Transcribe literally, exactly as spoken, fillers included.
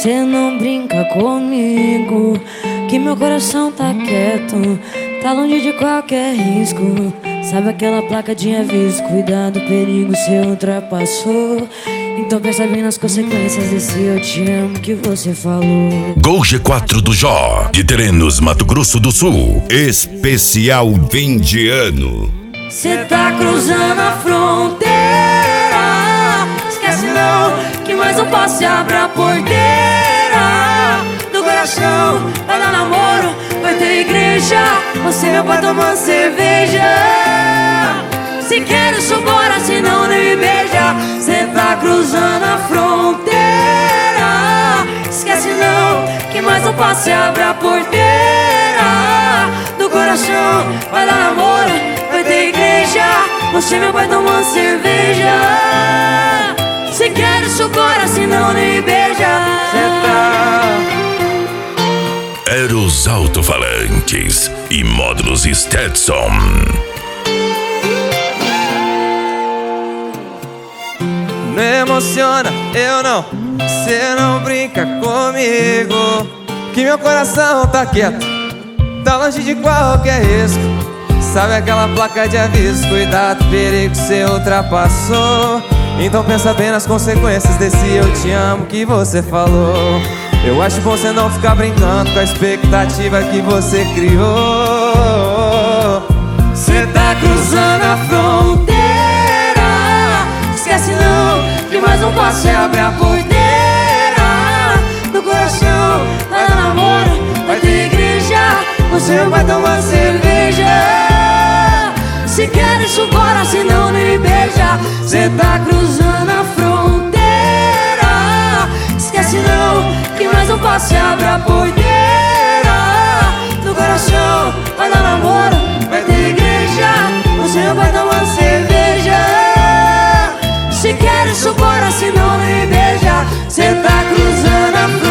Cê não brinca comigo, que meu coração tá quieto, tá longe de qualquer risco. Sabe aquela placa de aviso, cuidado, perigo, cê ultrapassou. Então pensa bem nas consequências desse eu te amo que você falou. Gol G quatro do Jó, de Terenos, Mato Grosso do Sul. Especial fim de ano. Cê tá cruzando a fronteira, esquece não, que mais um passo e abre a porteira do coração. Vai dar namoro, vai ter igreja, você meu pai tomando cerveja. Se quer isso bora, senão nem me beija. Cê tá cruzando a fronteira, esquece não, que mais um passo e abre a porteira do coração. Vai dar namoro, vai ter igreja, você meu pai tomando cerveja. Se quer isso bora, senão nem me beija. Cê tá... Eros alto-falantes e módulos Stetson. Não emociona, eu não, cê não brinca comigo, que meu coração tá quieto, tá longe de qualquer risco. Sabe aquela placa de aviso, cuidado, perigo, cê ultrapassou. Então pensa bem nas consequências desse eu te amo que você falou. Eu acho bom cê não ficar brincando com a expectativa que você criou. Cê tá cruzando a fronteira, esquece não, que mais um passo e abre a porteira do coração. Vai dar namoro, vai ter igreja, você vai tomar cerveja. Se quer isso bora, senão nem me beija. Cê tá cruzando a fronteira, esquece não, que mais um passo e abre a porteira do coração. Vai dar namoro, vai ter igreja, você vai tomar cerveja. Se quer isso bora, senão nem me beija. Cê tá cruzando a fronteira,